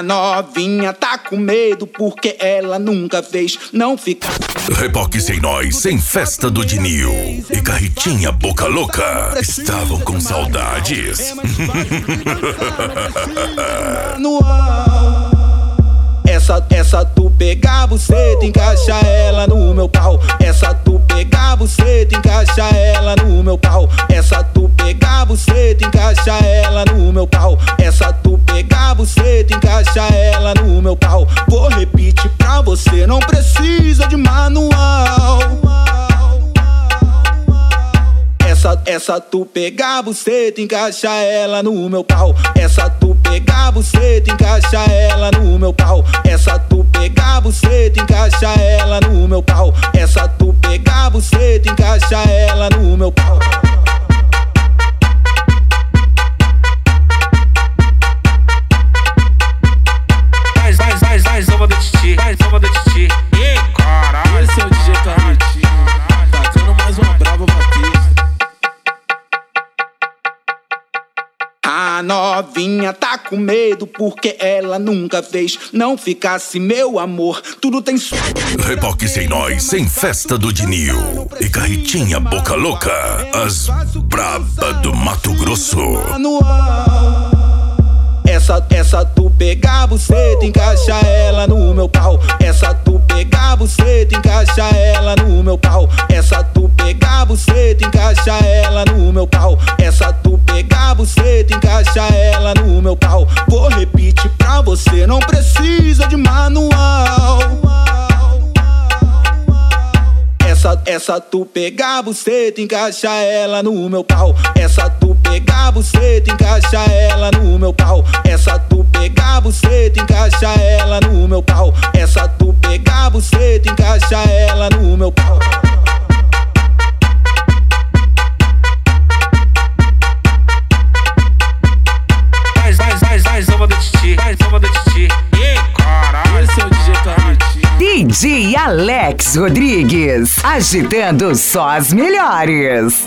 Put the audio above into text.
A novinha tá com medo porque ela nunca fez. Não fica. Reboque Sem Nós, sem festa do Dinil e Carretinha Boca Louca estavam com saudades. Essa tu pega a buceta, encaixa ela no meu pau. Essa tu pega a buceta, encaixa ela no meu pau. Essa tu pega a buceta, encaixa ela no meu pau. Essa tu pega a buceta, encaixa ela no meu pau. Vou repetir pra você, não precisa de manual. Essa tu pega a buceta, encaixa ela no meu pau. Essa tu pega a buceta, encaixa ela no meu pau. Essa tu pega a buceta, encaixa ela no meu pau. Essa tu pega a buceta, encaixa ela no meu pau. Mais uma do Titi, mais uma do Titi. Ei, caralho. Esse é o DJ Carretinha, tacando mais uma brava batista. A novinha tá com medo porque ela nunca fez. Não ficasse meu amor, tudo tem Reboque Sem Nós, sem festa do Dinil e Carretinha Boca Louca, as braba do Mato Grosso. Essa tu pega a buceta, encaixa ela no meu pau. Essa tu pega a buceta, encaixa ela no meu pau. Essa tu pega a buceta, encaixa ela no meu pau. Essa tu pega a buceta, encaixa ela no meu pau. Vou repetir pra você, não precisa de manual. Essa tu pega a buceta, encaixa ela no meu pau. Essa tu pega a buceta, encaixa ela no meu pau. Essa tu pega a buceta, encaixa ela no meu pau. Essa tu pega a buceta, encaixa ela no meu pau. Mais uma do Titi, mais uma do Titi. Ei, caralho. Esse é o DJ Carretinha. DJ Alex Rodrigues, agitando só as melhores.